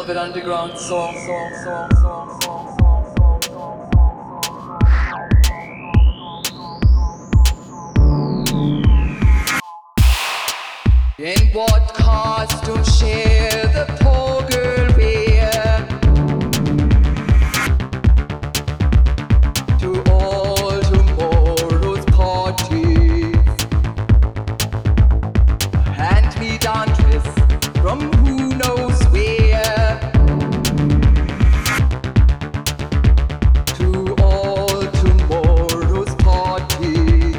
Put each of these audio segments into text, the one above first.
Velvet Underground song. In what costume share the poor girl wear to all tomorrow's parties? Hand-me-down dress from who knows where to all tomorrow's parties.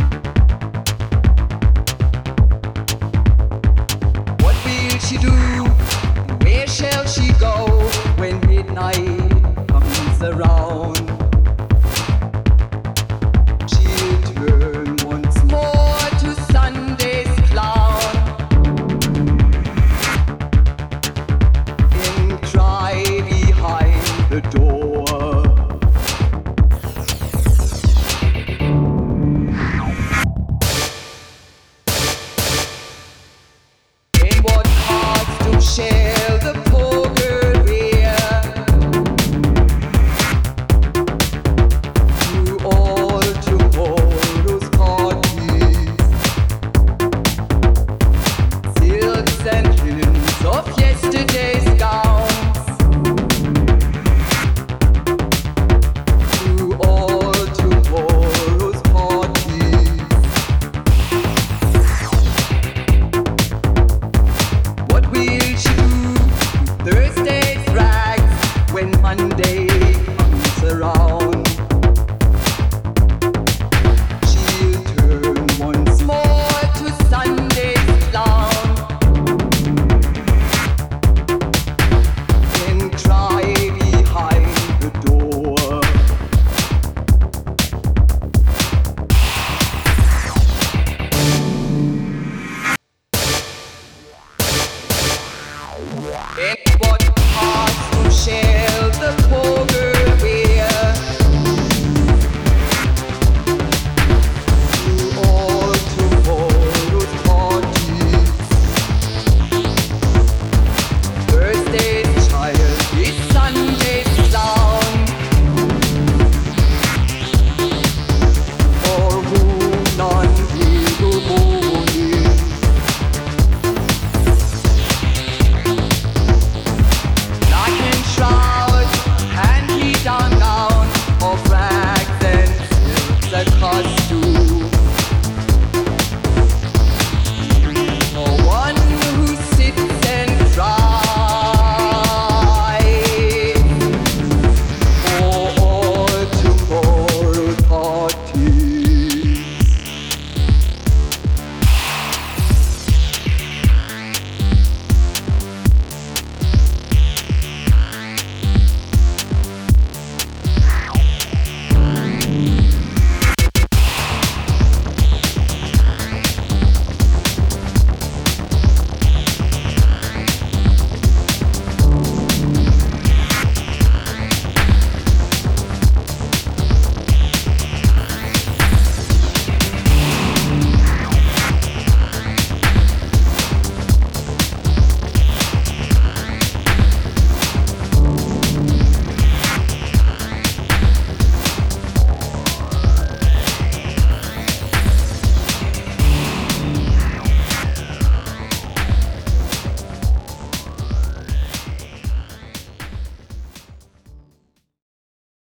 What will she do? Where shall she go when midnight comes around? She'll turn once more to Sunday's clown and cry behind the door.